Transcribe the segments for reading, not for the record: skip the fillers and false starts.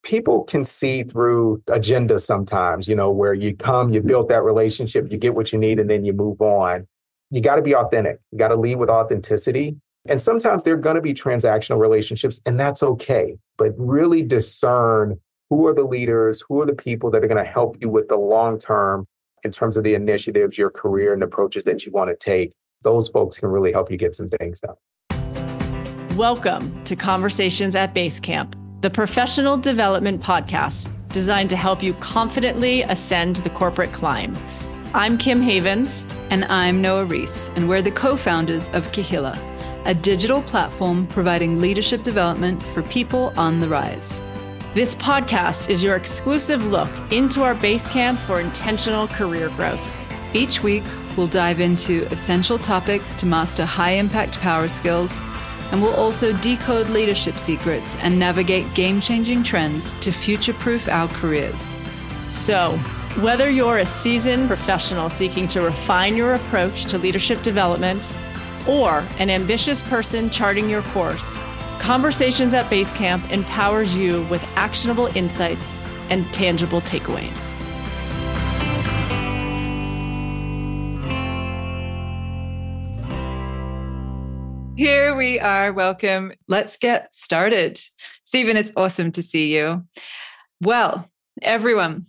people can see through agendas sometimes, where you come, you build that relationship, you get what you need, and then you move on. You got to be authentic. You got to lead with authenticity. And sometimes there are going to be transactional relationships, and that's okay. But really discern who are the leaders, who are the people that are going to help you with the long term in terms of the initiatives, your career, and approaches that you want to take. Those folks can really help you get some things done. Welcome to Conversations at Basecamp, the professional development podcast designed to help you confidently ascend the corporate climb. I'm Kim Havens. And I'm Noah Reese, and we're the co-founders of Kahila, a digital platform providing leadership development for people on the rise. This podcast is your exclusive look into our Basecamp for intentional career growth. Each week, we'll dive into essential topics to master high-impact power skills, and we'll also decode leadership secrets and navigate game-changing trends to future-proof our careers. So, whether you're a seasoned professional seeking to refine your approach to leadership development or an ambitious person charting your course, Conversations at Basecamp empowers you with actionable insights and tangible takeaways. Here we are. Welcome. Let's get started. Stephen, it's awesome to see you. Well, everyone,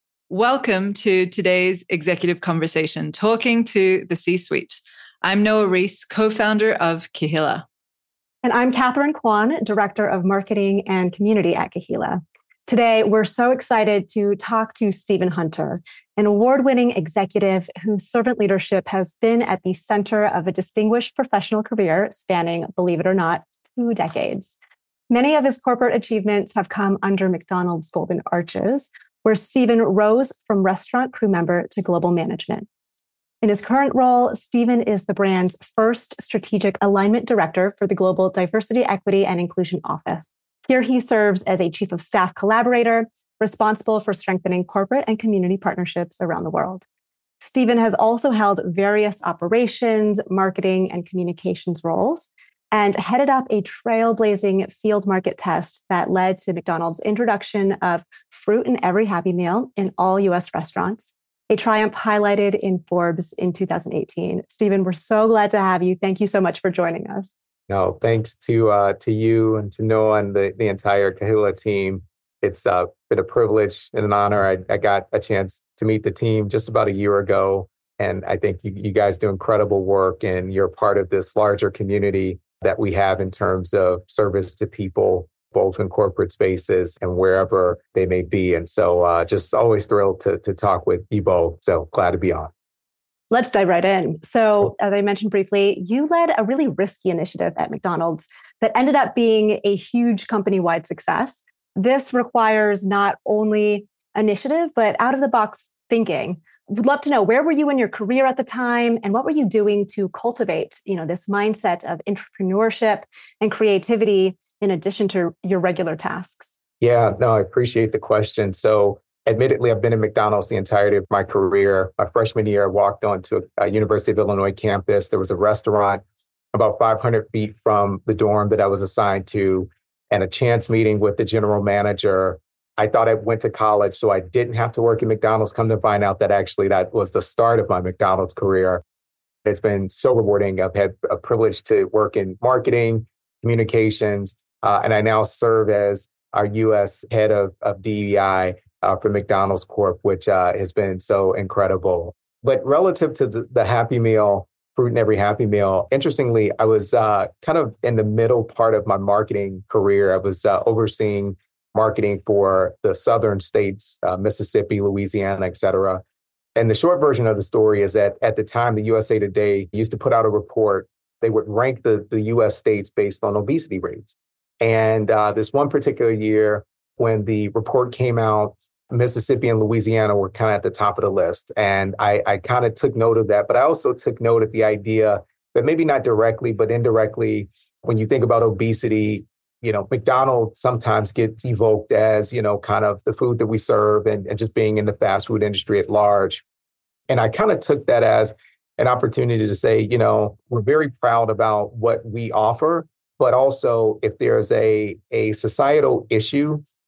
welcome to today's executive conversation, talking to the C-suite. I'm Noah Reese, co-founder of Kahila. And I'm Catherine Kwan, Director of Marketing and Community at Kahila. Today, we're so excited to talk to Stephen Hunter, an award-winning executive whose servant leadership has been at the center of a distinguished professional career spanning, believe it or not, 2 decades. Many of his corporate achievements have come under McDonald's Golden Arches, where Stephen rose from restaurant crew member to global management. In his current role, Stephen is the brand's first strategic alignment director for the Global Diversity, Equity, and Inclusion Office. Here he serves as a chief of staff collaborator, responsible for strengthening corporate and community partnerships around the world. Stephen has also held various operations, marketing, and communications roles, and headed up a trailblazing field market test that led to McDonald's introduction of fruit in every Happy Meal in all U.S. restaurants, a triumph highlighted in Forbes in 2018. Stephen, we're so glad to have you. Thank you so much for joining us. No, thanks to you and to Noah and the entire Kahila team. It's been a privilege and an honor. I got a chance to meet the team just about a year ago, and I think you guys do incredible work, and you're part of this larger community that we have in terms of service to people, both in corporate spaces and wherever they may be. And so just always thrilled to talk with you both. So glad to be on. Let's dive right in. So, as I mentioned briefly, you led a really risky initiative at McDonald's that ended up being a huge company-wide success. This requires not only initiative, but out-of-the-box thinking. Would love to know, where were you in your career at the time, and what were you doing to cultivate, this mindset of entrepreneurship and creativity in addition to your regular tasks? Yeah, no, I appreciate the question. So, admittedly, I've been in McDonald's the entirety of my career. My freshman year, I walked onto a University of Illinois campus. There was a restaurant about 500 feet from the dorm that I was assigned to, and a chance meeting with the general manager. I thought I went to college, so I didn't have to work at McDonald's. Come to find out that actually that was the start of my McDonald's career. It's been so rewarding. I've had a privilege to work in marketing, communications, and I now serve as our U.S. head of DEI for McDonald's Corp., which has been so incredible. But relative to the Happy Meal, fruit in every Happy Meal, interestingly, I was kind of in the middle part of my marketing career. I was overseeing marketing for the southern states, Mississippi, Louisiana, et cetera. And the short version of the story is that at the time, the USA Today used to put out a report. They would rank the U.S. states based on obesity rates. And this one particular year, when the report came out, Mississippi and Louisiana were kind of at the top of the list. And I kind of took note of that. But I also took note of the idea that maybe not directly, but indirectly, when you think about obesity, McDonald's sometimes gets evoked as, kind of the food that we serve and just being in the fast food industry at large. And I kind of took that as an opportunity to say, we're very proud about what we offer, but also if there's a societal issue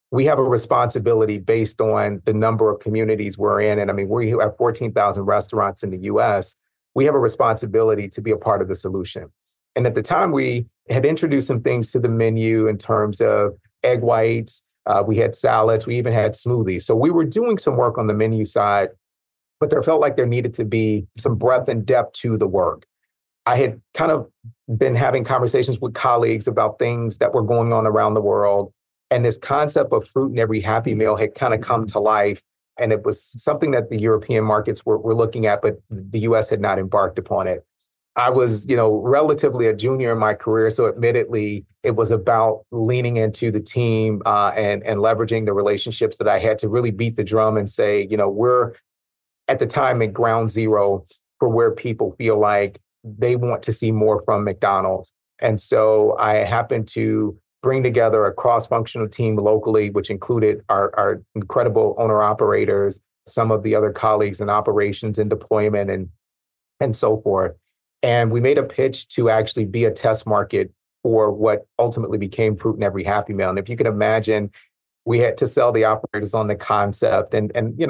we have a responsibility based on the number of communities we're in. And I mean, we have 14,000 restaurants in the US. We have a responsibility to be a part of the solution. And at the time, we had introduced some things to the menu in terms of egg whites. We had salads. We even had smoothies. So we were doing some work on the menu side, but there felt like there needed to be some breadth and depth to the work. I had kind of been having conversations with colleagues about things that were going on around the world. And this concept of fruit in every Happy Meal had kind of come to life. And it was something that the European markets were looking at, but the US had not embarked upon it. I was, relatively a junior in my career. So admittedly, it was about leaning into the team and leveraging the relationships that I had to really beat the drum and say, we're at the time at ground zero for where people feel like they want to see more from McDonald's. And so I happened to bring together a cross-functional team locally, which included our incredible owner-operators, some of the other colleagues in operations and deployment and so forth. And we made a pitch to actually be a test market for what ultimately became Fruit in Every Happy Meal. And if you can imagine, we had to sell the operators on the concept and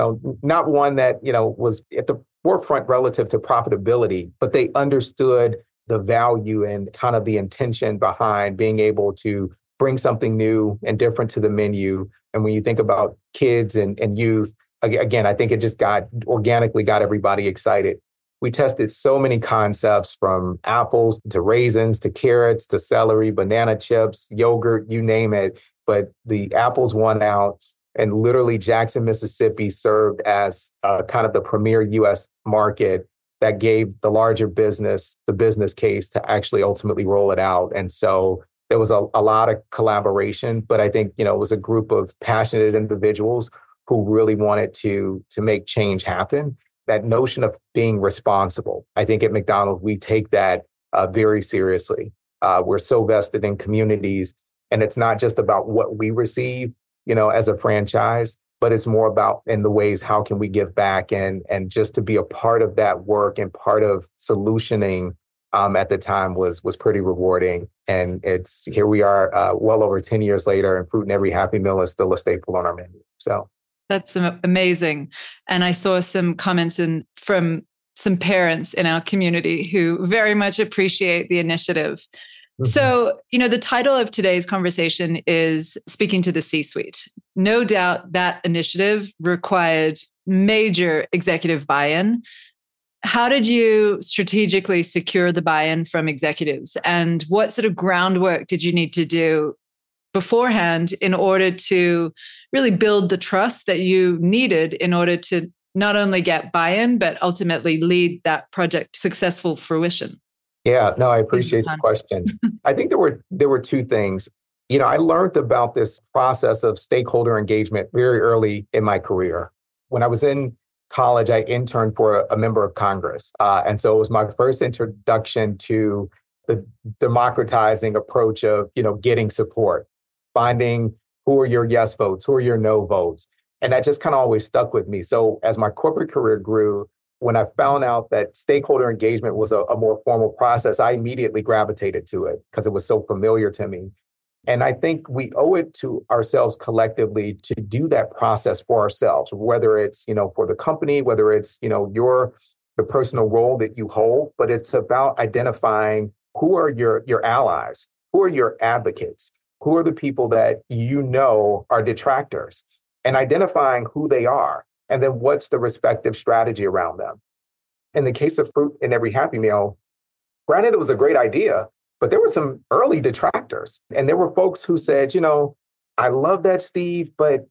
not one that, was at the forefront relative to profitability, but they understood the value and kind of the intention behind being able to bring something new and different to the menu. And when you think about kids and youth, again, I think it just organically got everybody excited. We tested so many concepts from apples to raisins to carrots to celery, banana chips, yogurt, you name it. But the apples won out, and literally Jackson, Mississippi served as kind of the premier U.S. market that gave the larger business the business case to actually ultimately roll it out. And so there was a lot of collaboration, but I think, it was a group of passionate individuals who really wanted to make change happen. That notion of being responsible, I think at McDonald's, we take that very seriously. We're so vested in communities, and it's not just about what we receive, as a franchise, but it's more about in the ways, how can we give back and just to be a part of that work and part of solutioning at the time was pretty rewarding. And here we are well over 10 years later, and Fruit in Every Happy Meal is still a staple on our menu. So. That's amazing. And I saw some comments from some parents in our community who very much appreciate the initiative. Mm-hmm. So, the title of today's conversation is Speaking to the C-Suite. No doubt that initiative required major executive buy-in. How did you strategically secure the buy-in from executives? And what sort of groundwork did you need to do beforehand in order to really build the trust that you needed in order to not only get buy-in, but ultimately lead that project to successful fruition? Yeah, no, I appreciate the question. I think there were two things. I learned about this process of stakeholder engagement very early in my career. When I was in college, I interned for a member of Congress. And so it was my first introduction to the democratizing approach of, getting support, finding who are your yes votes, who are your no votes. And that just kind of always stuck with me. So as my corporate career grew, when I found out that stakeholder engagement was a more formal process, I immediately gravitated to it because it was so familiar to me. And I think we owe it to ourselves collectively to do that process for ourselves, whether it's, for the company, whether it's, the personal role that you hold, but it's about identifying who are your allies, who are your advocates, who are the people that are detractors, and identifying who they are, and then what's the respective strategy around them. In the case of Fruit in Every Happy Meal, granted, it was a great idea, but there were some early detractors. And there were folks who said, I love that, Steve, but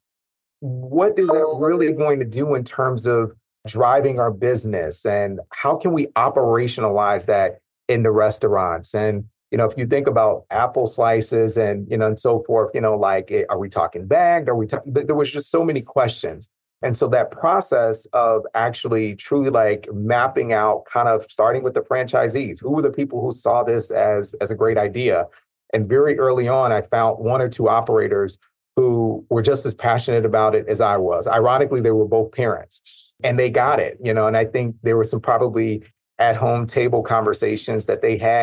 what is that really going to do in terms of driving our business? And how can we operationalize that in the restaurants? And, if you think about apple slices and, and so forth, are we talking bagged? There was just so many questions. And so that process of actually truly mapping out, kind of starting with the franchisees, who were the people who saw this as a great idea? And very early on, I found one or two operators who were just as passionate about it as I was. Ironically, they were both parents and they got it, and I think there were some probably at-home table conversations that they had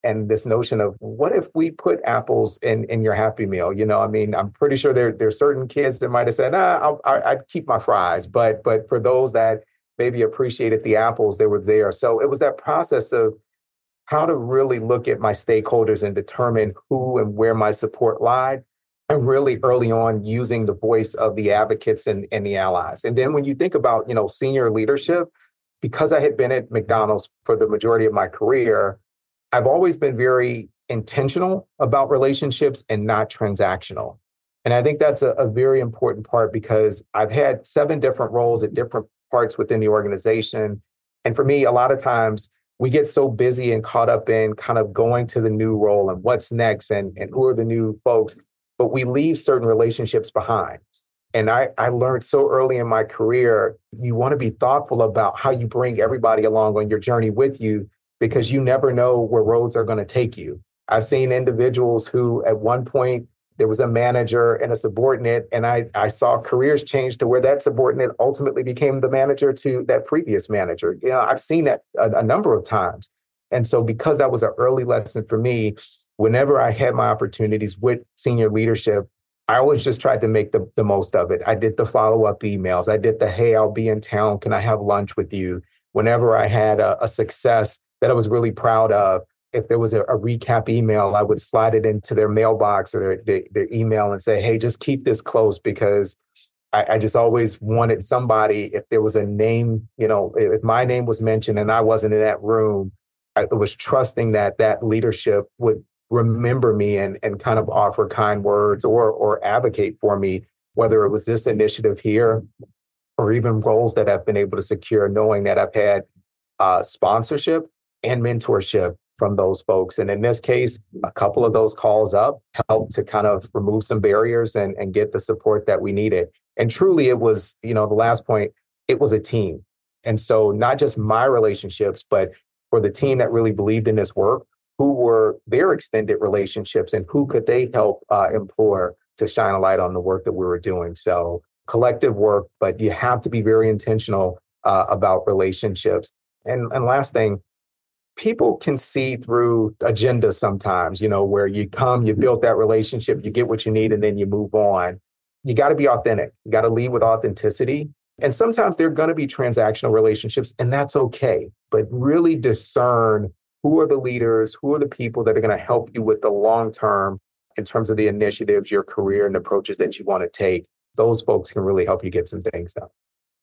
and this notion of what if we put apples in your Happy Meal? I mean, I'm pretty sure there's certain kids that might have said, I'd keep my fries. But for those that maybe appreciated the apples, they were there. So it was that process of how to really look at my stakeholders and determine who and where my support lied. And really early on using the voice of the advocates and the allies. And then when you think about, senior leadership, because I had been at McDonald's for the majority of my career, I've always been very intentional about relationships and not transactional. And I think that's a very important part because I've had 7 different roles at different parts within the organization. And for me, a lot of times we get so busy and caught up in kind of going to the new role and what's next and who are the new folks, but we leave certain relationships behind. And I learned so early in my career, you want to be thoughtful about how you bring everybody along on your journey with you, because you never know where roads are going to take you. I've seen individuals who at one point, there was a manager and a subordinate, and I saw careers change to where that subordinate ultimately became the manager to that previous manager. I've seen that a number of times. And so because that was an early lesson for me, whenever I had my opportunities with senior leadership, I always just tried to make the most of it. I did the follow-up emails. I did the, hey, I'll be in town. Can I have lunch with you? Whenever I had a success that I was really proud of, if there was a recap email, I would slide it into their mailbox or their email and say, hey, just keep this close, because I just always wanted somebody, if there was a name, if my name was mentioned and I wasn't in that room, I was trusting that leadership would remember me and kind of offer kind words or advocate for me, whether it was this initiative here or even roles that I've been able to secure, knowing that I've had sponsorship and mentorship from those folks. And in this case, a couple of those calls up helped to kind of remove some barriers and get the support that we needed. And truly, it was, the last point, it was a team. And so not just my relationships, but for the team that really believed in this work, who were their extended relationships and who could they help implore to shine a light on the work that we were doing. So collective work, but you have to be very intentional about relationships. And last thing, people can see through agendas sometimes, where you come, you build that relationship, you get what you need, and then you move on. You got to be authentic. You got to lead with authenticity. And sometimes there are going to be transactional relationships, and that's okay. But really discern who are the leaders, who are the people that are going to help you with the long term in terms of the initiatives, your career, and approaches that you want to take. Those folks can really help you get some things done.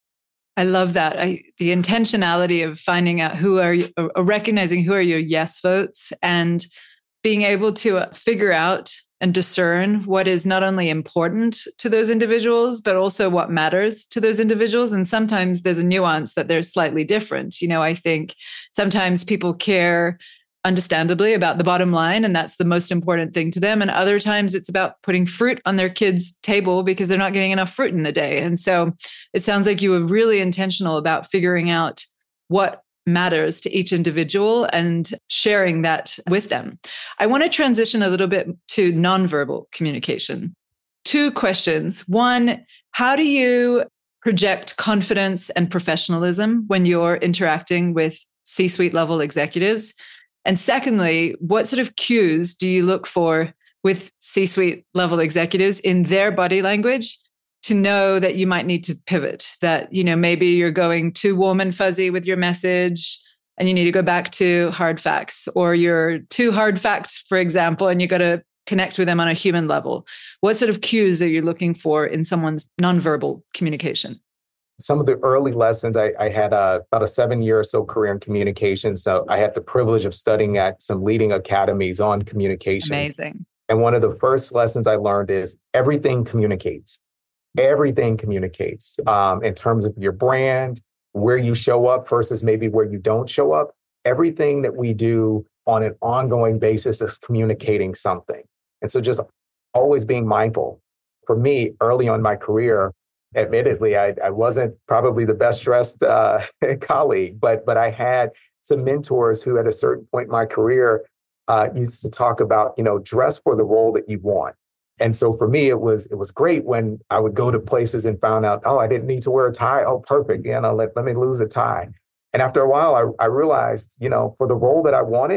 I love that. The intentionality of finding out recognizing who are your yes votes and being able to figure out and discern what is not only important to those individuals, but also what matters to those individuals. And sometimes there's a nuance that they're slightly different. I think sometimes people care understandably about the bottom line, and that's the most important thing to them. And other times it's about putting fruit on their kids' table because they're not getting enough fruit in the day. And so it sounds like you were really intentional about figuring out what matters to each individual and sharing that with them. I want to transition a little bit to nonverbal communication. 2 questions. 1, how do you project confidence and professionalism when you're interacting with C-suite level executives? And secondly, what sort of cues do you look for with C-suite level executives in their body language to know that you might need to pivot, that, maybe you're going too warm and fuzzy with your message and you need to go back to hard facts, or you're too hard facts, for example, and you got to connect with them on a human level? What sort of cues are you looking for in someone's nonverbal communication? Some of the early lessons, I had about a 7-year or so career in communication. So I had the privilege of studying at some leading academies on communication. Amazing. And one of the first lessons I learned is everything communicates. Everything communicates in terms of your brand, where you show up versus maybe where you don't show up. Everything that we do on an ongoing basis is communicating something. And so just always being mindful. For me, early on in my career, admittedly, I wasn't probably the best dressed colleague, but I had some mentors who at a certain point in my career used to talk about, dress for the role that you want. And so for me, it was great when I would go to places and found out, I didn't need to wear a tie. Oh, perfect. Let me lose a tie. And after a while, I realized, for the role that I wanted,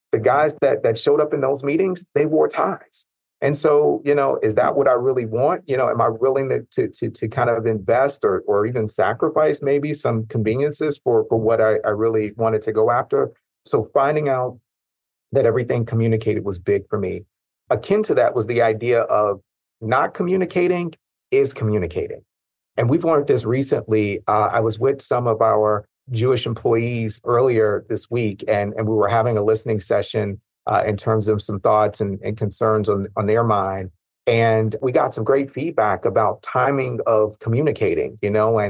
the guys that showed up in those meetings, they wore ties. And so, is that what I really want? Am I willing to kind of invest or even sacrifice maybe some conveniences for what I really wanted to go after? So finding out that everything communicated was big for me. Akin to that was the idea of not communicating is communicating. And we've learned this recently. I was with some of our Jewish employees earlier this week, and we were having a listening session in terms of some thoughts and concerns on their mind. And we got some great feedback about timing of communicating,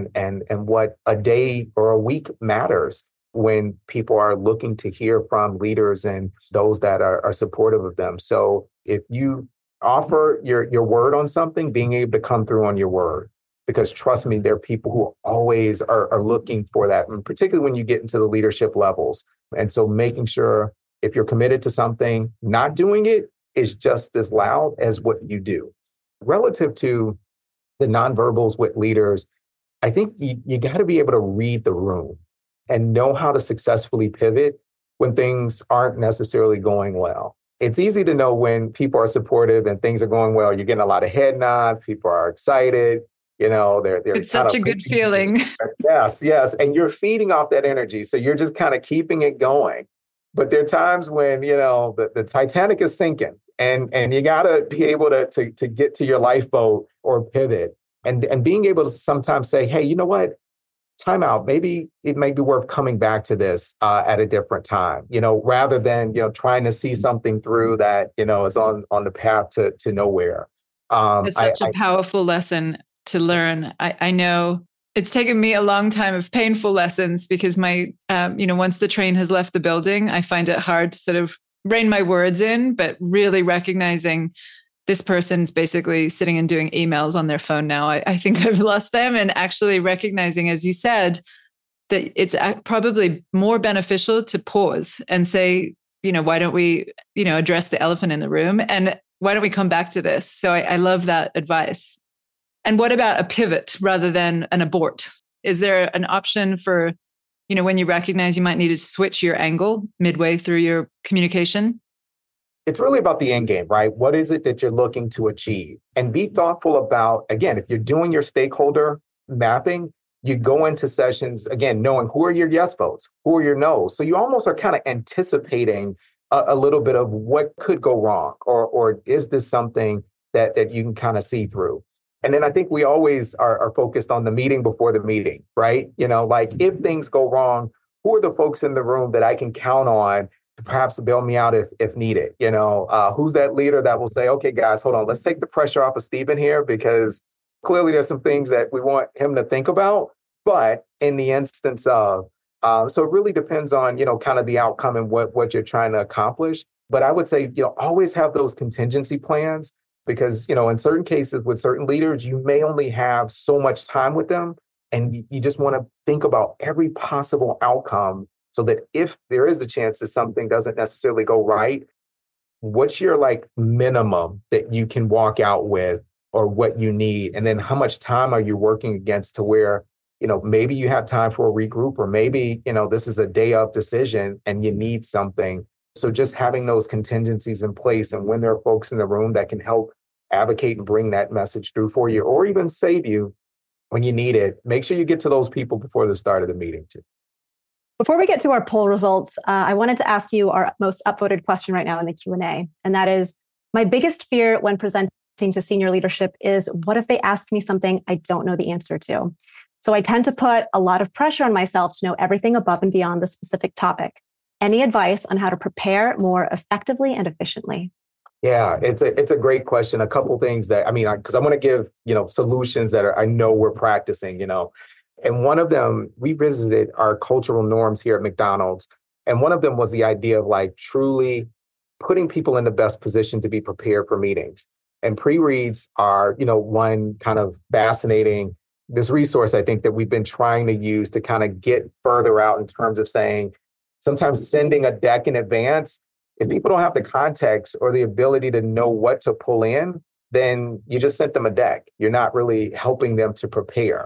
and what a day or a week matters when people are looking to hear from leaders and those that are supportive of them. So if you offer your word on something, being able to come through on your word, because trust me, there are people who always are looking for that, and particularly when you get into the leadership levels. And so making sure if you're committed to something, not doing it is just as loud as what you do. Relative to the nonverbals with leaders, I think you got to be able to read the room and know how to successfully pivot when things aren't necessarily going well. It's easy to know when people are supportive and things are going well. You're getting a lot of head nods. People are excited. They're it's such a good feeling. Yes. And you're feeding off that energy. So you're just kind of keeping it going. But there are times when, the Titanic is sinking and you got to be able to get to your lifeboat or pivot and being able to sometimes say, hey, you know what? Time out. Maybe it may be worth coming back to this at a different time, rather than, trying to see something through that, is on the path to nowhere. It's such a powerful lesson to learn. I know it's taken me a long time of painful lessons because my, once the train has left the building, I find it hard to sort of rein my words in, but really recognizing this person's basically sitting and doing emails on their phone now. I think I've lost them, and actually recognizing, as you said, that it's probably more beneficial to pause and say, why don't we, address the elephant in the room, and why don't we come back to this? So I love that advice. And what about a pivot rather than an abort? Is there an option for, when you recognize you might need to switch your angle midway through your communication? It's really about the end game, right? What is it that you're looking to achieve? And be thoughtful about, again, if you're doing your stakeholder mapping, you go into sessions, again, knowing who are your yes votes, who are your no's. So you almost are kind of anticipating a little bit of what could go wrong, or is this something that you can kind of see through? And then I think we always are focused on the meeting before the meeting, right? Like if things go wrong, who are the folks in the room that I can count on to perhaps bail me out if needed? Who's that leader that will say, okay, guys, hold on, let's take the pressure off of Stephen here, because clearly there's some things that we want him to think about. But in the instance of, so it really depends on, kind of the outcome and what you're trying to accomplish. But I would say, always have those contingency plans, because, in certain cases with certain leaders, you may only have so much time with them. And you just want to think about every possible outcome, so that if there is the chance that something doesn't necessarily go right, what's your minimum that you can walk out with, or what you need? And then how much time are you working against to where, maybe you have time for a regroup, or maybe, this is a day of decision and you need something. So just having those contingencies in place, and when there are folks in the room that can help advocate and bring that message through for you, or even save you when you need it, make sure you get to those people before the start of the meeting too. Before we get to our poll results, I wanted to ask you our most upvoted question right now in the Q&A. And that is, my biggest fear when presenting to senior leadership is, what if they ask me something I don't know the answer to? So I tend to put a lot of pressure on myself to know everything above and beyond the specific topic. Any advice on how to prepare more effectively and efficiently? Yeah, it's a great question. A couple things that, because I want to give, solutions that I know we're practicing, And one of them, we visited our cultural norms here at McDonald's. And one of them was the idea of truly putting people in the best position to be prepared for meetings. And pre-reads are, one kind of fascinating, this resource, I think, that we've been trying to use to kind of get further out in terms of saying, sometimes sending a deck in advance, if people don't have the context or the ability to know what to pull in, then you just sent them a deck. You're not really helping them to prepare.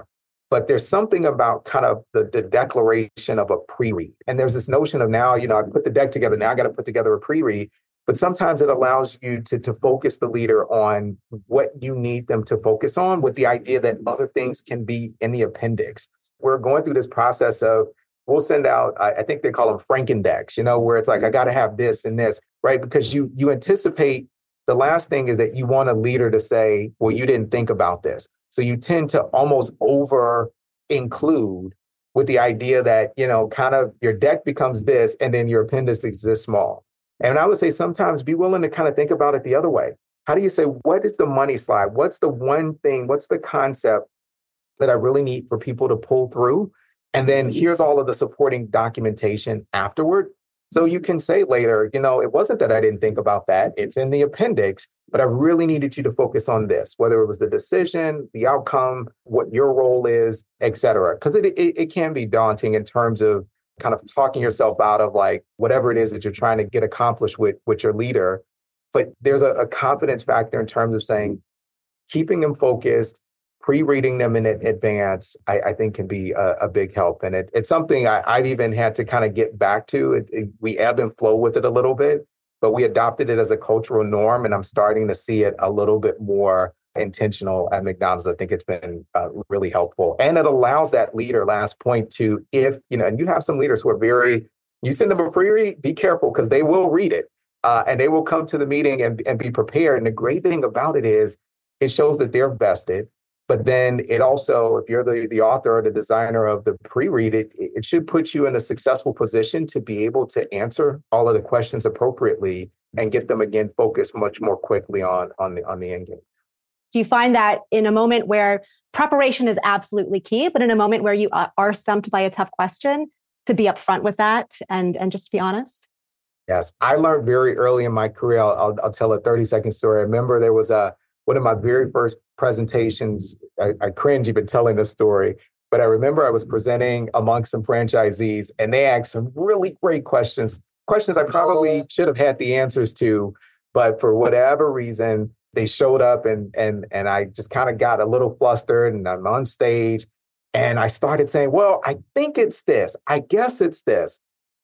But there's something about kind of the declaration of a pre-read. And there's this notion of now, I put the deck together. Now I got to put together a pre-read. But sometimes it allows you to focus the leader on what you need them to focus on, with the idea that other things can be in the appendix. We're going through this process of, we'll send out, I think they call them Franken-decks, where it's like, I got to have this and this, right? Because you anticipate, the last thing is that you want a leader to say, well, you didn't think about this. So you tend to almost over include, with the idea that, kind of your deck becomes this and then your appendix is this small. And I would say sometimes be willing to kind of think about it the other way. How do you say, what is the money slide? What's the one thing? What's the concept that I really need for people to pull through? And then here's all of the supporting documentation afterward. So you can say later, it wasn't that I didn't think about that. It's in the appendix, but I really needed you to focus on this, whether it was the decision, the outcome, what your role is, et cetera. Because it can be daunting in terms of kind of talking yourself out of like whatever it is that you're trying to get accomplished with your leader. But there's a confidence factor in terms of saying, keeping them focused, pre-reading them in advance, I think can be a big help. And it's something I've even had to kind of get back to. We ebb and flow with it a little bit, but we adopted it as a cultural norm. And I'm starting to see it a little bit more intentional at McDonald's. I think it's been really helpful. And it allows that leader, last point, to, if, and you have some leaders who are you send them a pre-read, be careful, because they will read it and they will come to the meeting and be prepared. And the great thing about it is it shows that they're vested. But then it also, if you're the author or the designer of the pre-read, it should put you in a successful position to be able to answer all of the questions appropriately and get them, again, focused much more quickly on the end game. Do you find that in a moment where preparation is absolutely key, but in a moment where you are stumped by a tough question, to be upfront with that and just be honest? Yes. I learned very early in my career. I'll tell a 30-second story. I remember there was one of my very first presentations. I cringe even telling this story, but I remember I was presenting amongst some franchisees and they asked some really great questions I probably should have had the answers to, but for whatever reason, they showed up and I just kind of got a little flustered, and I'm on stage and I started saying, well, I think it's this. I guess it's this.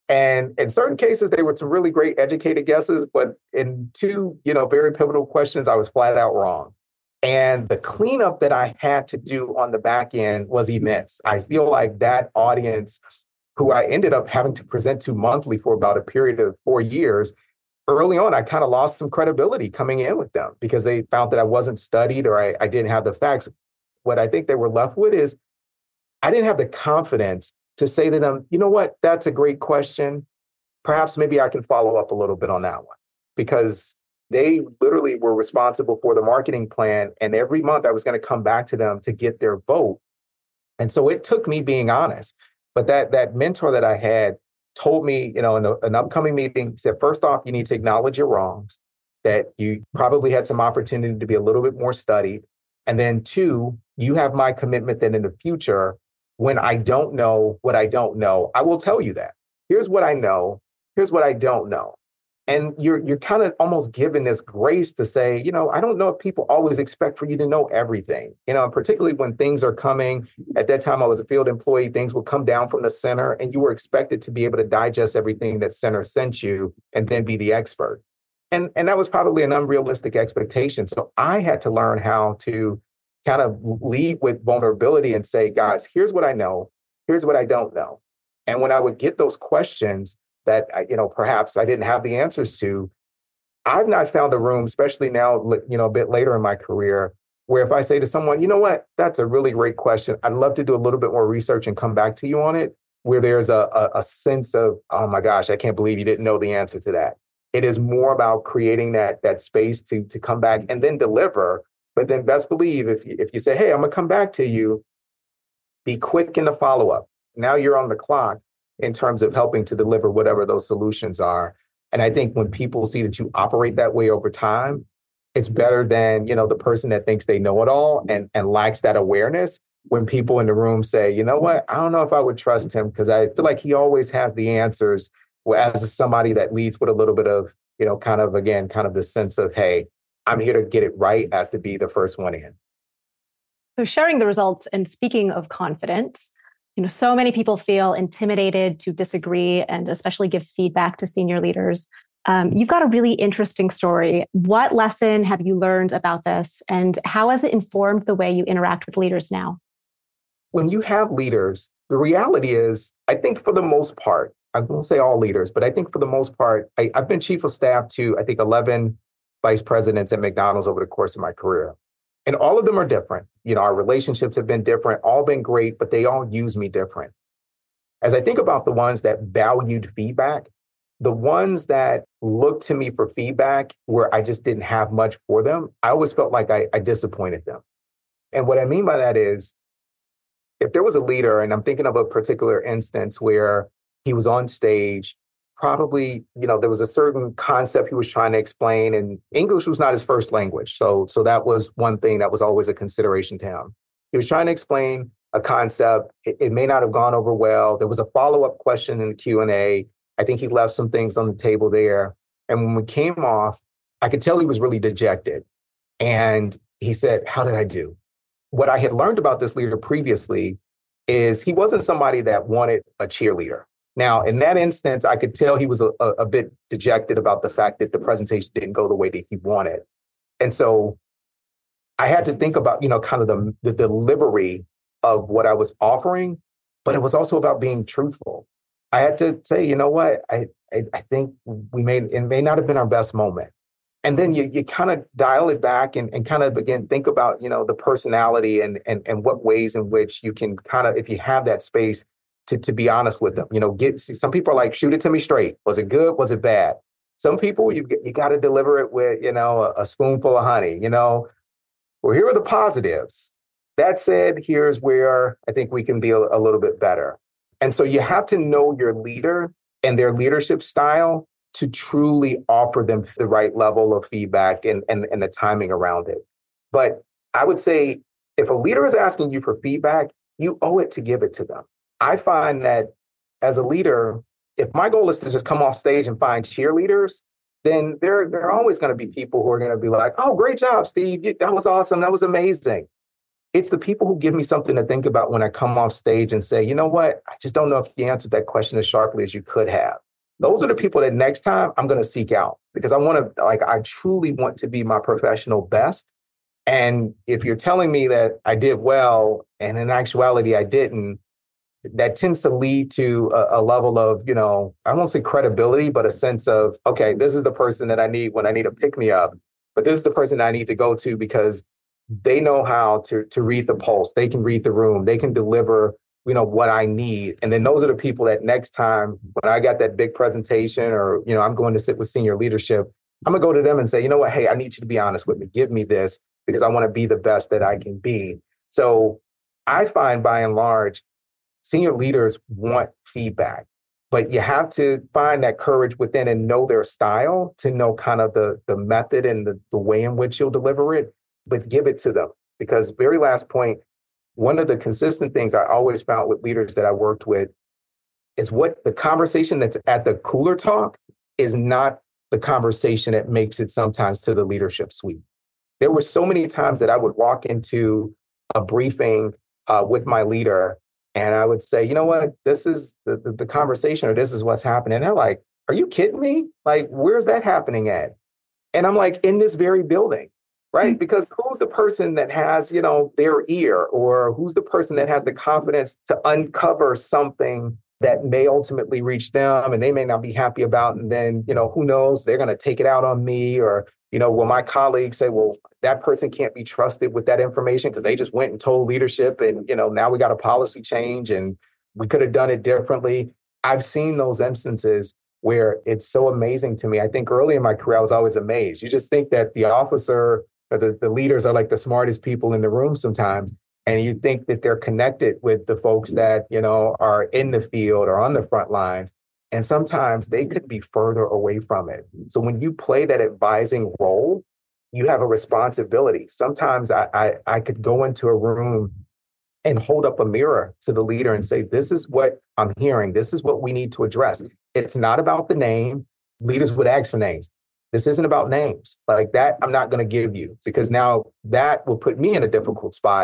And in certain cases, they were some really great educated guesses, but in two, very pivotal questions, I was flat out wrong. And the cleanup that I had to do on the back end was immense. I feel like that audience, who I ended up having to present to monthly for about a period of 4 years, early on, I kind of lost some credibility coming in with them because they found that I wasn't studied or I didn't have the facts. What I think they were left with is I didn't have the confidence to say to them, you know what, that's a great question. Perhaps maybe I can follow up a little bit on that one, because they literally were responsible for the marketing plan. And every month I was going to come back to them to get their vote. And so it took me being honest. But that mentor that I had told me, in an upcoming meeting, said, first off, you need to acknowledge your wrongs, that you probably had some opportunity to be a little bit more studied. And then 2, you have my commitment that in the future, when I don't know what I don't know, I will tell you that. Here's what I know. Here's what I don't know. And you're kind of almost given this grace to say, I don't know if people always expect for you to know everything, and particularly when things are coming. At that time, I was a field employee. Things would come down from the center and you were expected to be able to digest everything that center sent you and then be the expert. And that was probably an unrealistic expectation. So I had to learn how to kind of lead with vulnerability and say, guys, here's what I know. Here's what I don't know. And when I would get those questions that, perhaps I didn't have the answers to, I've not found a room, especially now, a bit later in my career, where if I say to someone, you know what, that's a really great question. I'd love to do a little bit more research and come back to you on it, where there's a sense of, oh my gosh, I can't believe you didn't know the answer to that. It is more about creating that space to come back and then deliver. But then best believe if you say, hey, I'm going to come back to you, be quick in the follow-up. Now you're on the clock in terms of helping to deliver whatever those solutions are. And I think when people see that you operate that way over time, it's better than, the person that thinks they know it all and lacks that awareness. When people in the room say, you know what, I don't know if I would trust him because I feel like he always has the answers. As somebody that leads with a little bit of, kind of the sense of, hey, I'm here to get it right as to be the first one in. So sharing the results and speaking of confidence, so many people feel intimidated to disagree and especially give feedback to senior leaders. You've got a really interesting story. What lesson have you learned about this, and how has it informed the way you interact with leaders now? When you have leaders, the reality is, I think for the most part, I won't say all leaders, but I think for the most part, I've been chief of staff to, I think, 11 vice presidents at McDonald's over the course of my career. And all of them are different. Our relationships have been different, all been great, but they all use me different. As I think about the ones that valued feedback, the ones that looked to me for feedback where I just didn't have much for them, I always felt like I disappointed them. And what I mean by that is, if there was a leader, and I'm thinking of a particular instance where he was on stage, probably, there was a certain concept he was trying to explain, and English was not his first language. So that was one thing that was always a consideration to him. He was trying to explain a concept. It may not have gone over well. There was a follow-up question in the Q&A. I think he left some things on the table there. And when we came off, I could tell he was really dejected. And he said, "How did I do?" What I had learned about this leader previously is he wasn't somebody that wanted a cheerleader. Now, in that instance, I could tell he was a bit dejected about the fact that the presentation didn't go the way that he wanted. And so I had to think about, kind of the delivery of what I was offering, but it was also about being truthful. I had to say, you know what, I think it may not have been our best moment. And then you kind of dial it back and kind of, again, think about, the personality and what ways in which you can kind of, if you have that space, to be honest with them. Some people are like, shoot it to me straight. Was it good? Was it bad? Some people, you got to deliver it with, a spoonful of honey. Well, here are the positives. That said, here's where I think we can be a little bit better. And so you have to know your leader and their leadership style to truly offer them the right level of feedback and the timing around it. But I would say if a leader is asking you for feedback, you owe it to give it to them. I find that as a leader, if my goal is to just come off stage and find cheerleaders, then there are always going to be people who are going to be like, "Oh, great job, Steve. That was awesome. That was amazing." It's the people who give me something to think about when I come off stage and say, "You know what? I just don't know if you answered that question as sharply as you could have." Those are the people that next time I'm going to seek out, because I truly want to be my professional best. And if you're telling me that I did well and in actuality I didn't, that tends to lead to a level of, I won't say credibility, but a sense of, okay, this is the person that I need when I need a pick me up. But this is the person I need to go to because they know how to read the pulse. They can read the room. They can deliver, what I need. And then those are the people that next time when I got that big presentation or, I'm going to sit with senior leadership, I'm going to go to them and say, "You know what? Hey, I need you to be honest with me. Give me this because I want to be the best that I can be." So I find by and large, senior leaders want feedback, but you have to find that courage within and know their style to know kind of the method and the way in which you'll deliver it, but give it to them. Because very last point, one of the consistent things I always found with leaders that I worked with is what the conversation that's at the cooler talk is not the conversation that makes it sometimes to the leadership suite. There were so many times that I would walk into a briefing with my leader and I would say, "You know what, this is the conversation or this is what's happening." And they're like, "Are you kidding me? Like, where's that happening at?" And I'm like, "In this very building." Right? Because who's the person that has, their ear, or who's the person that has the confidence to uncover something that may ultimately reach them and they may not be happy about. And then, who knows, they're going to take it out on me, or, will my colleagues say, "Well, that person can't be trusted with that information because they just went and told leadership and, now we got a policy change and we could have done it differently." I've seen those instances where it's so amazing to me. I think early in my career, I was always amazed. You just think that the officer or the leaders are like the smartest people in the room sometimes. And you think that they're connected with the folks that, are in the field or on the front lines. And sometimes they could be further away from it. So when you play that advising role, you have a responsibility. Sometimes I could go into a room and hold up a mirror to the leader and say, "This is what I'm hearing. This is what we need to address." It's not about the name. Leaders would ask for names. This isn't about names like that. I'm not going to give you, because now that will put me in a difficult spot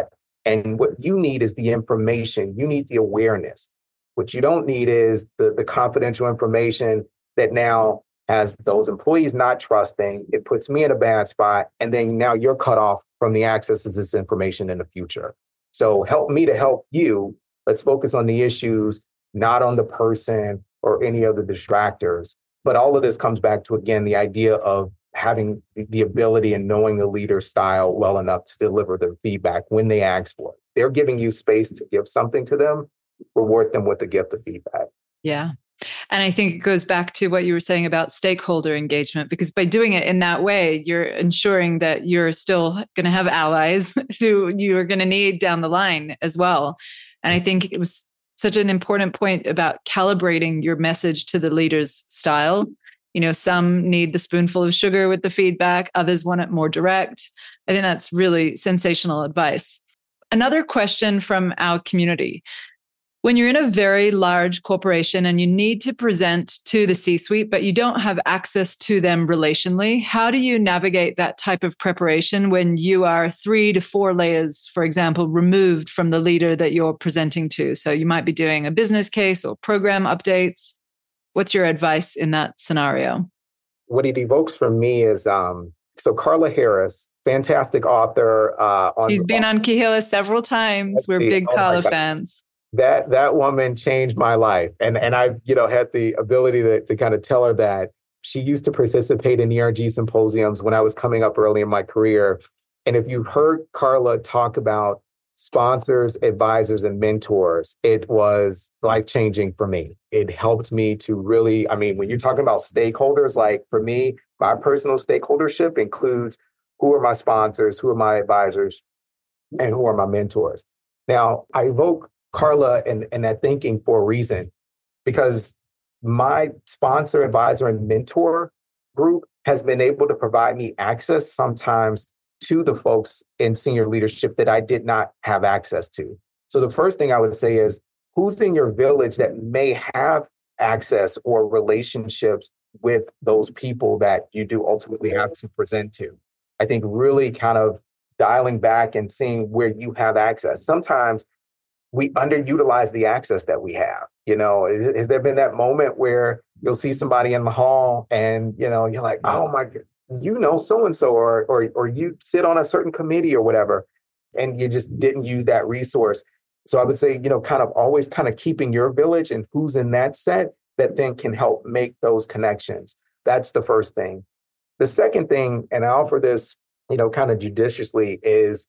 And what you need is the information. You need the awareness. What you don't need is the confidential information that now has those employees not trusting. It puts me in a bad spot. And then now you're cut off from the access to this information in the future. So help me to help you. Let's focus on the issues, not on the person or any other distractors. But all of this comes back to, again, the idea of having the ability and knowing the leader's style well enough to deliver the feedback when they ask for it. They're giving you space to give something to them, reward them with the gift of feedback. Yeah. And I think it goes back to what you were saying about stakeholder engagement, because by doing it in that way, you're ensuring that you're still going to have allies who you are going to need down the line as well. And I think it was such an important point about calibrating your message to the leader's style. You know, some need the spoonful of sugar with the feedback, others want it more direct. I think that's really sensational advice. Another question from our community. When you're in a very large corporation and you need to present to the C-suite, but you don't have access to them relationally, how do you navigate that type of preparation when you are 3 to 4 layers, for example, removed from the leader that you're presenting to? So you might be doing a business case or program updates. What's your advice in that scenario? What it evokes from me is, so Carla Harris, fantastic author. She's been on Kahila several times. We're big Carla fans. That woman changed my life. And I, had the ability to kind of tell her that. She used to participate in ERG symposiums when I was coming up early in my career. And if you heard Carla talk about sponsors, advisors, and mentors, it was life-changing for me. It helped me to really, when you're talking about stakeholders, like for me, my personal stakeholdership includes who are my sponsors, who are my advisors, and who are my mentors. Now, I evoke Carla and that thinking for a reason, because my sponsor, advisor, and mentor group has been able to provide me access sometimes to the folks in senior leadership that I did not have access to. So the first thing I would say is, who's in your village that may have access or relationships with those people that you do ultimately have to present to? I think really kind of dialing back and seeing where you have access. Sometimes we underutilize the access that we have. Has there been that moment where you'll see somebody in the hall and, you're like, oh my God, so-and-so, or you sit on a certain committee or whatever, and you just didn't use that resource. So I would say, kind of always kind of keeping your village and who's in that set that then can help make those connections. That's the first thing. The second thing, and I offer this, kind of judiciously, is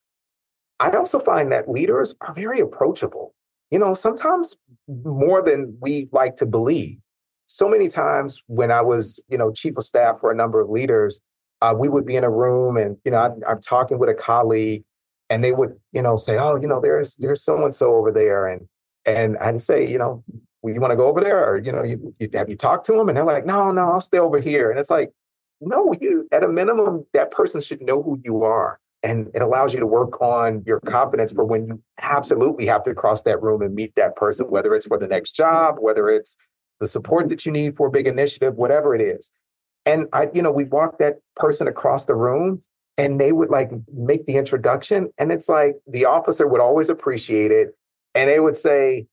I also find that leaders are very approachable, sometimes more than we like to believe. So many times when I was, chief of staff for a number of leaders, we would be in a room and, I'm talking with a colleague and they would, say, oh, there's so-and-so over there. And I'd say, you want to go over there? Or, have you talked to them? And they're like, no, I'll stay over here. And it's like, no, at a minimum, that person should know who you are. And it allows you to work on your confidence for when you absolutely have to cross that room and meet that person, whether it's for the next job, whether it's the support that you need for a big initiative, whatever it is. And we walk that person across the room and they would make the introduction. And it's like the officer would always appreciate it. And they would say,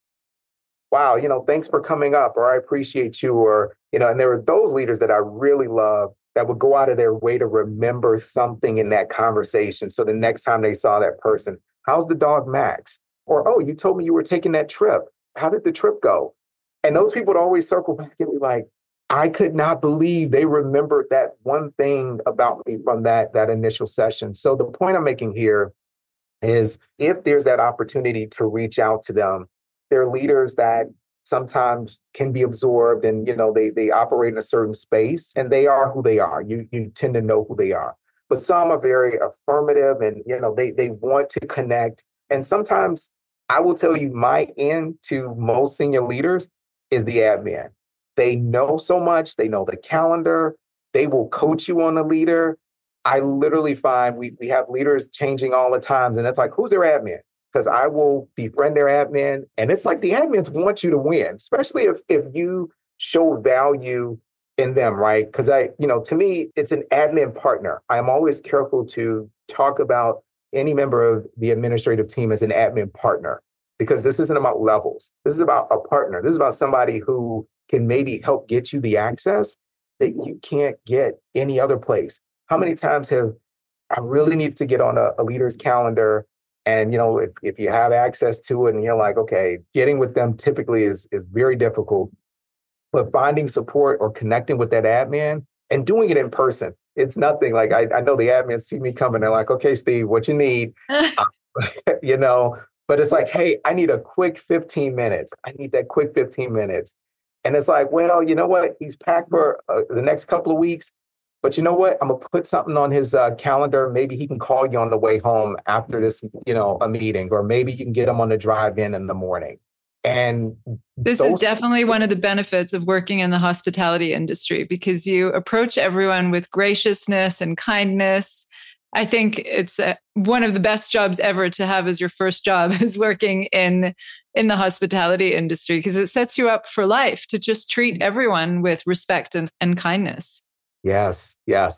wow, thanks for coming up, or I appreciate you, or, and there were those leaders that I really love that would go out of their way to remember something in that conversation. So the next time they saw that person, how's the dog Max? Or, oh, you told me you were taking that trip. How did the trip go? And those people would always circle back and be like, I could not believe they remembered that one thing about me from that initial session. So the point I'm making here is, if there's that opportunity to reach out to them, they're leaders that sometimes can be absorbed and, they operate in a certain space and they are who they are. You tend to know who they are. But some are very affirmative and, they want to connect. And sometimes I will tell you, my end to most senior leaders is the admin. They know so much. They know the calendar. They will coach you on the leader. I literally find we have leaders changing all the time. And it's like, who's their admin? Because I will befriend their admin. And it's like the admins want you to win, especially if you show value in them, right? Because to me, it's an admin partner. I'm always careful to talk about any member of the administrative team as an admin partner, because this isn't about levels. This is about a partner. This is about somebody who can maybe help get you the access that you can't get any other place. How many times have I really need to get on a leader's calendar? And, if you have access to it and you're like, okay, getting with them typically is very difficult, but finding support or connecting with that admin and doing it in person, it's nothing. Like I know the admins see me coming. They're like, okay, Steve, what you need, but it's like, hey, I need a quick 15 minutes. I need that quick 15 minutes. And it's like, well, you know what? He's packed for the next couple of weeks. But you know what? I'm going to put something on his calendar. Maybe he can call you on the way home after this, a meeting, or maybe you can get him on the drive-in the morning. And this is definitely one of the benefits of working in the hospitality industry, because you approach everyone with graciousness and kindness. I think it's one of the best jobs ever to have as your first job is working in the hospitality industry, because it sets you up for life to just treat everyone with respect and kindness. Yes,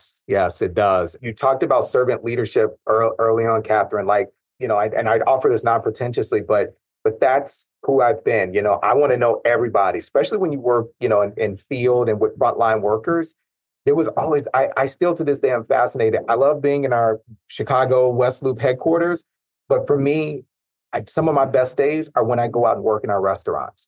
it does. You talked about servant leadership early on, Catherine. Like, I'd offer this non-pretentiously, but that's who I've been. I want to know everybody, especially when you work, in field and with frontline workers. There was always, I still to this day, I'm fascinated. I love being in our Chicago West Loop headquarters, but for me, some of my best days are when I go out and work in our restaurants.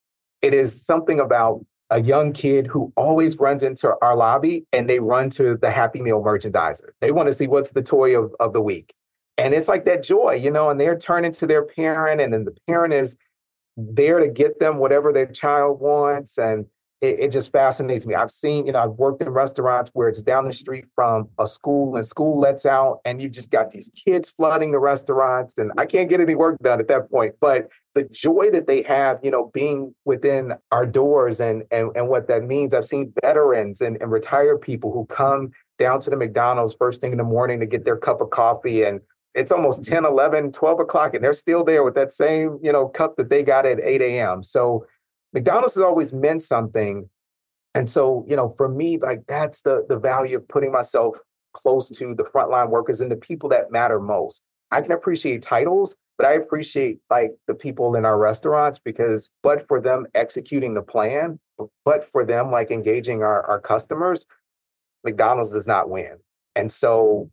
It is something about a young kid who always runs into our lobby and they run to the Happy Meal merchandiser. They want to see what's the toy of the week. And it's like that joy, and they're turning to their parent, and then the parent is there to get them whatever their child wants. And it just fascinates me. I've worked in restaurants where it's down the street from a school and school lets out and you just got these kids flooding the restaurants, and I can't get any work done at that point. But the joy that they have, being within our doors and what that means. I've seen veterans and retired people who come down to the McDonald's first thing in the morning to get their cup of coffee, and it's almost 10, 11, 12 o'clock, and they're still there with that same, cup that they got at 8 a.m. So McDonald's has always meant something. And so, for me, like that's the value of putting myself close to the frontline workers and the people that matter most. I can appreciate titles, but I appreciate like the people in our restaurants, because but for them executing the plan, but for them like engaging our customers, McDonald's does not win. And so,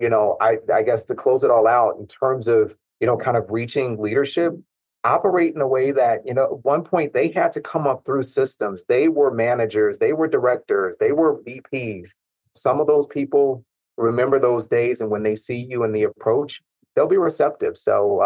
I guess to close it all out in terms of, kind of reaching leadership, operate in a way that, at one point they had to come up through systems. They were managers, they were directors, they were VPs. Some of those people remember those days, and when they see you in the approach, they'll be receptive. So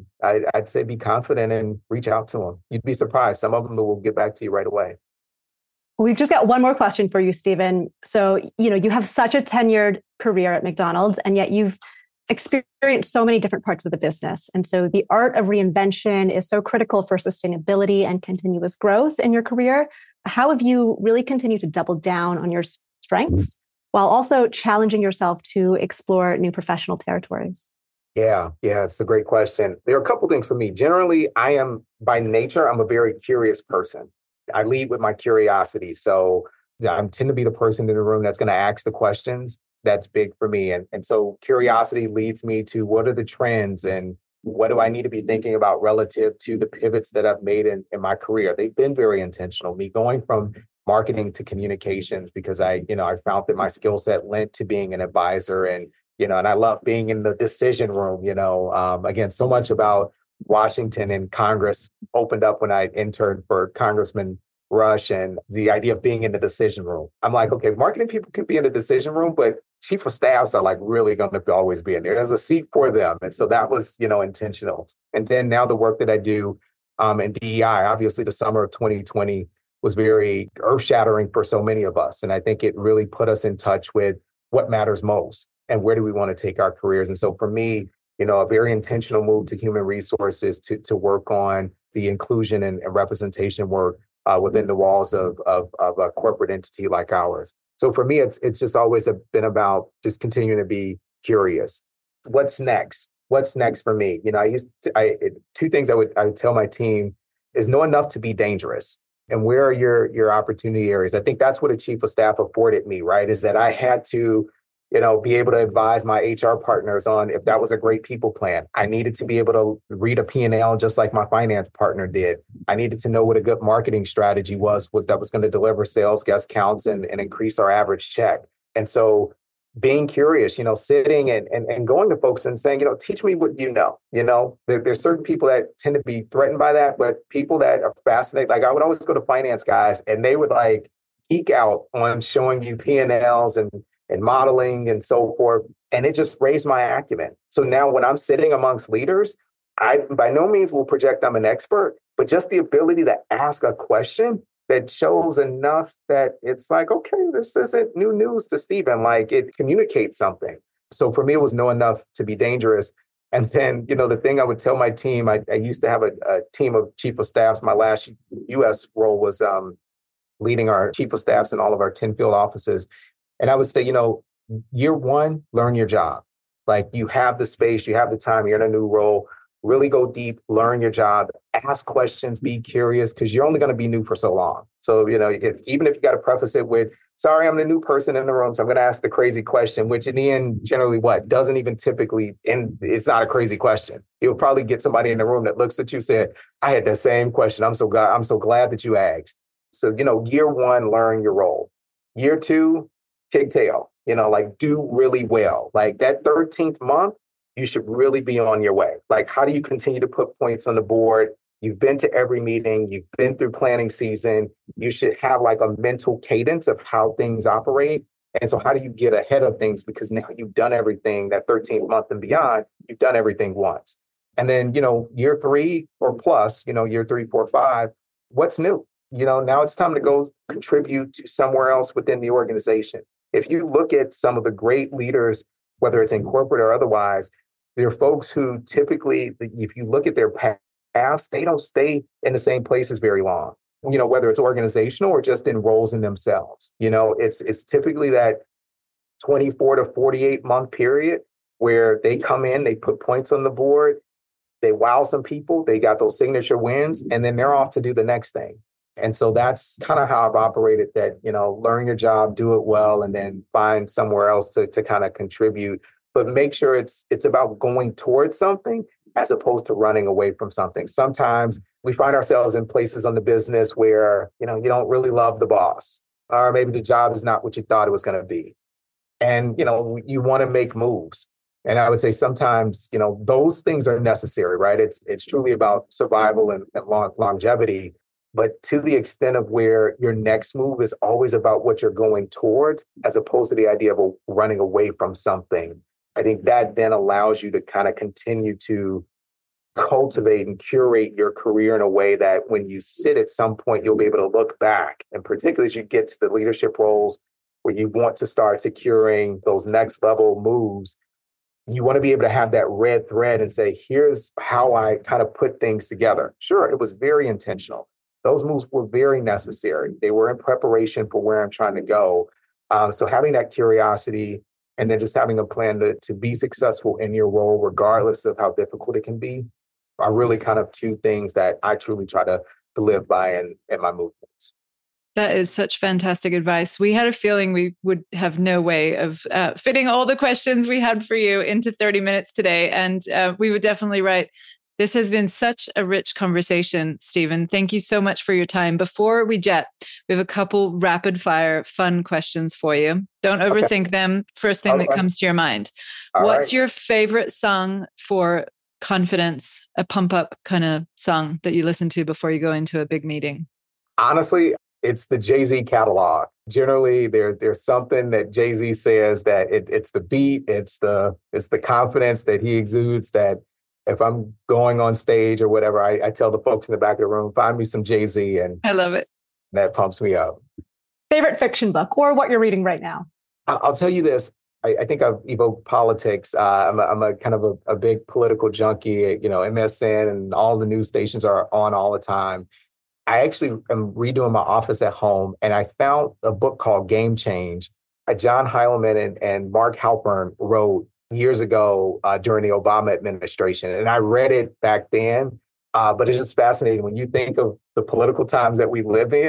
I'd say be confident and reach out to them. You'd be surprised. Some of them will get back to you right away. We've just got one more question for you, Stephen. So, you have such a tenured career at McDonald's, and yet you've experienced so many different parts of the business. And so the art of reinvention is so critical for sustainability and continuous growth in your career. How have you really continued to double down on your strengths while also challenging yourself to explore new professional territories? Yeah, it's a great question. There are a couple things for me. Generally, by nature, I'm a very curious person. I lead with my curiosity. So I tend to be the person in the room that's going to ask the questions. That's big for me. And so curiosity leads me to what are the trends and what do I need to be thinking about relative to the pivots that I've made in my career. They've been very intentional. Me going from marketing to communications, because I found that my skill set lent to being an advisor, and I love being in the decision room. Again, so much about Washington and Congress opened up when I interned for Congressman Rush, and the idea of being in the decision room. I'm like, okay, marketing people can be in the decision room, but chief of staffs are like really going to always be in there. There's a seat for them. And so that was, intentional. And then now the work that I do in DEI, obviously the summer of 2020 was very earth-shattering for so many of us. And I think it really put us in touch with what matters most and where do we want to take our careers. And so for me, a very intentional move to human resources to work on the inclusion and representation work within the walls of a corporate entity like ours. So for me, it's just always been about just continuing to be curious. What's next? What's next for me? Two things I would tell my team is know enough to be dangerous. And where are your opportunity areas? I think that's what a chief of staff afforded me, right? Is that I had to be able to advise my HR partners on if that was a great people plan. I needed to be able to read a P&L just like my finance partner did. I needed to know what a good marketing strategy was that was going to deliver sales, guest counts, and increase our average check. And so being curious, sitting and going to folks and saying, teach me what you know. There's certain people that tend to be threatened by that, but people that are fascinated, like I would always go to finance guys and they would like geek out on showing you P&Ls and modeling and so forth. And it just raised my acumen. So now when I'm sitting amongst leaders, I by no means will project I'm an expert, but just the ability to ask a question that shows enough that it's like, okay, this isn't new news to Stephen. Like it communicates something. So for me, it was know enough to be dangerous. And then, the thing I would tell my team, I used to have a team of chief of staffs. My last U.S. role was leading our chief of staffs in all of our 10 field offices. And I would say, year one, learn your job. Like you have the space, you have the time, you're in a new role, really go deep, learn your job, ask questions, be curious, because you're only going to be new for so long. So, even if you got to preface it with, sorry, I'm the new person in the room, so I'm going to ask the crazy question, which in the end, generally doesn't even typically, and it's not a crazy question. You'll probably get somebody in the room that looks at you and said, I had the same question. I'm so glad that you asked. So, year one, learn your role. Year two, pigtail, do really well. Like that 13th month, you should really be on your way. Like, how do you continue to put points on the board? You've been to every meeting, you've been through planning season. You should have like a mental cadence of how things operate. And so how do you get ahead of things? Because now you've done everything that 13th month and beyond, you've done everything once. And then, year three or plus, year 3, 4, 5, what's new? Now it's time to go contribute to somewhere else within the organization. If you look at some of the great leaders, whether it's in corporate or otherwise, there are folks who typically, if you look at their paths, they don't stay in the same places very long, whether it's organizational or just in roles in themselves. It's typically that 24 to 48 month period where they come in, they put points on the board, they wow some people, they got those signature wins, and then they're off to do the next thing. And so that's kind of how I've operated that, learn your job, do it well, and then find somewhere else to kind of contribute. But make sure it's about going towards something as opposed to running away from something. Sometimes we find ourselves in places on the business where, you don't really love the boss, or maybe the job is not what you thought it was going to be. And, you want to make moves. And I would say sometimes, those things are necessary, right? It's truly about survival and longevity. But to the extent of where your next move is always about what you're going towards, as opposed to the idea of running away from something, I think that then allows you to kind of continue to cultivate and curate your career in a way that when you sit at some point, you'll be able to look back. And particularly as you get to the leadership roles where you want to start securing those next level moves, you want to be able to have that red thread and say, here's how I kind of put things together. Sure, it was very intentional. Those moves were very necessary. They were in preparation for where I'm trying to go. So having that curiosity and then just having a plan to be successful in your role, regardless of how difficult it can be, are really kind of two things that I truly try to live by in my movements. That is such fantastic advice. We had a feeling we would have no way of fitting all the questions we had for you into 30 minutes today. And we were definitely right. This has been such a rich conversation, Stephen. Thank you so much for your time. Before we jet, we have a couple rapid fire fun questions for you. Don't overthink them. First thing that comes to your mind. What's your favorite song for confidence, a pump up kind of song that you listen to before you go into a big meeting? Honestly, it's the Jay-Z catalog. Generally, there's something that Jay-Z says that it's the beat, it's the confidence that he exudes that if I'm going on stage or whatever, I tell the folks in the back of the room, find me some Jay-Z, and I love it. That pumps me up. Favorite fiction book or what you're reading right now? I'll tell you this. I think I've evoked politics. I'm a kind of a big political junkie. MSN and all the news stations are on all the time. I actually am redoing my office at home, and I found a book called Game Change. John Heilemann and Mark Halpern wrote years ago during the Obama administration. And I read it back then, but it's just fascinating. When you think of the political times that we live in,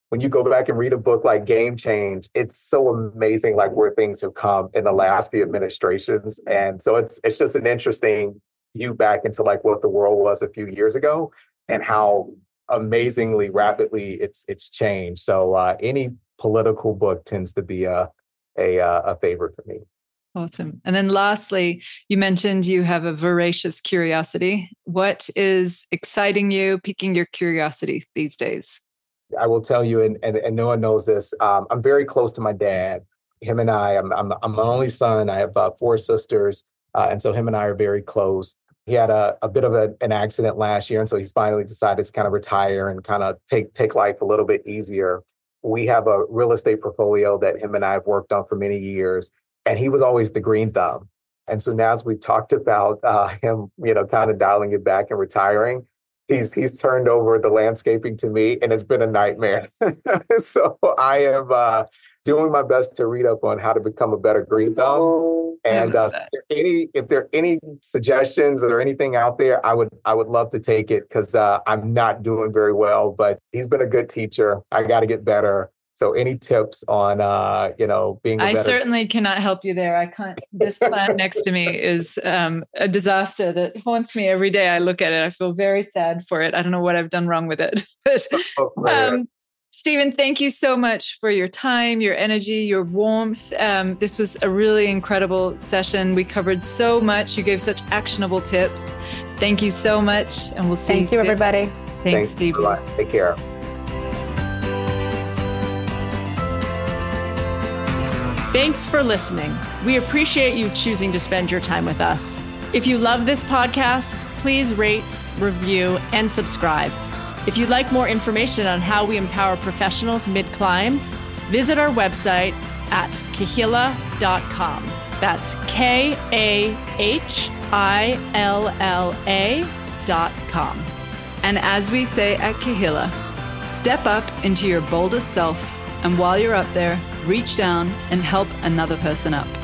when you go back and read a book like Game Change, it's so amazing, like where things have come in the last few administrations. And so it's just an interesting view back into like what the world was a few years ago and how amazingly rapidly it's changed. So any political book tends to be a favorite for me. Awesome. And then lastly, you mentioned you have a voracious curiosity. What is exciting you, piquing your curiosity these days? I will tell you, and no one knows this, I'm very close to my dad. Him and I'm an only son. I have 4 sisters. And so him and I are very close. He had a bit of an accident last year. And so he's finally decided to kind of retire and kind of take life a little bit easier. We have a real estate portfolio that him and I have worked on for many years. And he was always the green thumb. And so now as we've talked about him, kind of dialing it back and retiring, he's turned over the landscaping to me, and it's been a nightmare. So I am doing my best to read up on how to become a better green thumb. And if there are any suggestions or anything out there, I would love to take it because I'm not doing very well. But he's been a good teacher. I got to get better. So any tips on, being I certainly cannot help you there. I can't. This plant next to me is a disaster that haunts me every day. I look at it. I feel very sad for it. I don't know what I've done wrong with it. But Stephen, thank you so much for your time, your energy, your warmth. This was a really incredible session. We covered so much. You gave such actionable tips. Thank you so much. And we'll see you soon. Thank you, everybody. Thanks, Stephen. Take care. Thanks for listening. We appreciate you choosing to spend your time with us. If you love this podcast, please rate, review, and subscribe. If you'd like more information on how we empower professionals mid-climb, visit our website at kahila.com. That's KAHILLA.com. And as we say at Kahila, step up into your boldest self. And while you're up there, reach down and help another person up.